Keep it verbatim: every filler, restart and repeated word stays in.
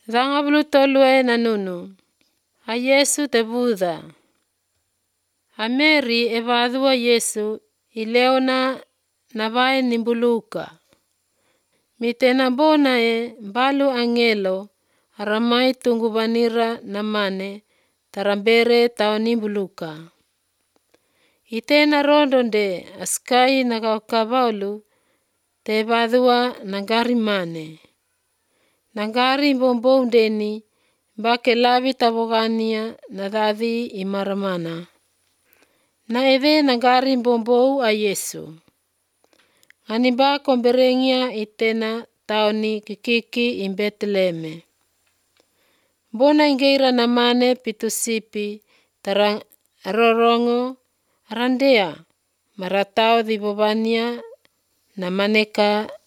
Thangavulu tolue na nunu. A Yesu te Buddha. A Mary e vadhua Yesu i leona na vai nimbuluka. Mitena bona e balu angelo aramai tunggu vanira na mane tarambere tao nimbuluka. Itena rondonde askai na kavaulu te vadhua nangari mane. Nangari bombou deni bake lavi tavogania na dadhi imaramana. Na eve nangari bombou a Yesu. Aniba komberengia itena taoni kikiki in Bethleme. Bona ingeira na mane pitusipi tarang rorongo arandea maratao dhibovania na maneka